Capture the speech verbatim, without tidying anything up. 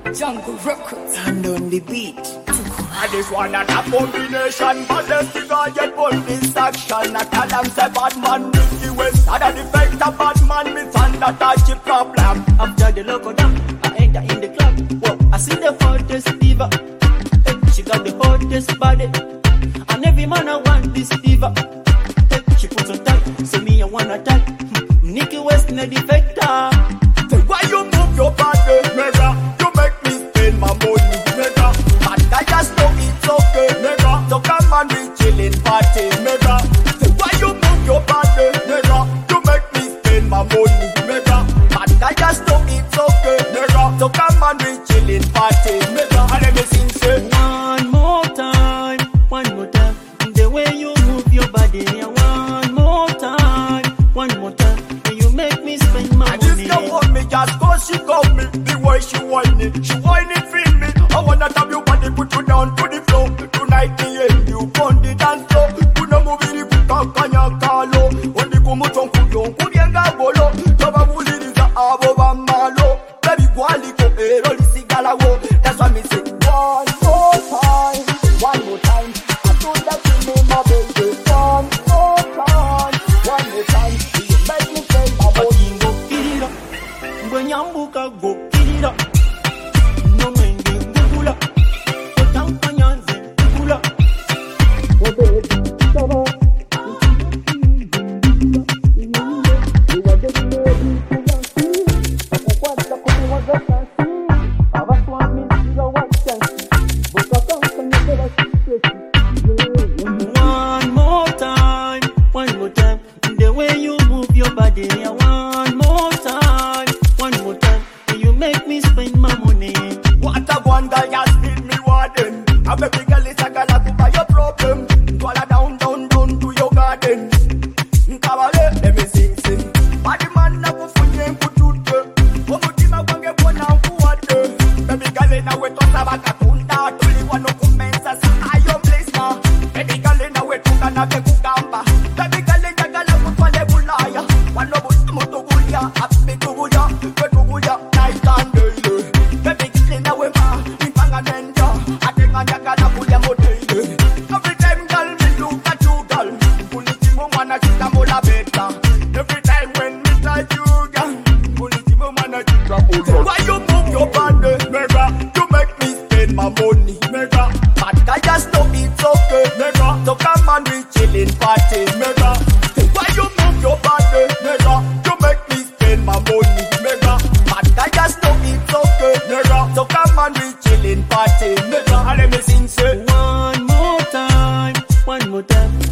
Jungle Records. And on the beat. And this one and a combination, but the figure get on this action. I tell them say bad man with the west. And the defect of bad man with under touchy problem. After the logo down, I enter in the club. Whoa, I see the hottest diva. Hey, she got the hottest body. And every man I want this diva. Hey, she puts on tight, so me I wanna tight. Nikki West no defector. Say why you move your body, nigga? You make me spend my money, nigga. And I just know it's okay, nigga. So come and we chillin' party, nigga. Say why you move your body, nigga? You make me spend my money, nigga. And I just know it's okay, nigga. So come and we chillin' party, nigga. And let me sing, say one more time, one more time. The way you move your body, one more time, one more time. You make me spend my and money. And this girl want me just cause she got me. The way she whine it, she whine it, feel me. I wanna have your body, put you down to the floor. Tonight the end, you pon the dance floor. You know movie the kukakanya kalo. Only kumu chonku yon kuyenga bolo. Toba wuli diza abo bamalo. Baby gwali ko ero li sigala wo. That's why me say one more time, one more time. I do that to me, my baby. One more time, one more time. You make me spend my money. Go kill it up. When yambuka go kill it up. No mende kukula. Otampanyanze kukula. Oh baby, come on. You are the lady who can see. What's the cool one that can see? I was one minute to one chance. But I can't come to the One more time, one more time. The way you move your body, one more time, one more time. You make me spend my money. What a wonder, you spin me warden. I bet the girl is a girl to buy your problem. Swallow down, down, down to your garden. Kabale, let me sing, sing. Body man na kufunye mkutuke. Omutima kwange pona mkuwate. Baby girl in a way to sabaka tunda. Tuli wano kumensa sa ayo place na. Baby girl in a way to kana be kugamba. Baby girl in a gala kutwale bulaya. Wano busimu tugulia, api tugulia, tugulia, night and day. Baby girl in a way ma, impanga nenda. Atenga nyakala kulia modele. Every time girl me look at you girl. Kulitimu mwana chita mola beta. Every time when me like you girl. Kulitimu mwana chita mola. Why you move your body, nigga? You make me spend my money, nigga. But I just know it's okay, nigga. So come and we chillin' party, nigga. Why you move your body, nigga? You make me spend my money, nigga. But I just know it's okay, nigga. So come and we chillin' party, nigga. And let me sing, say One more time, one more time.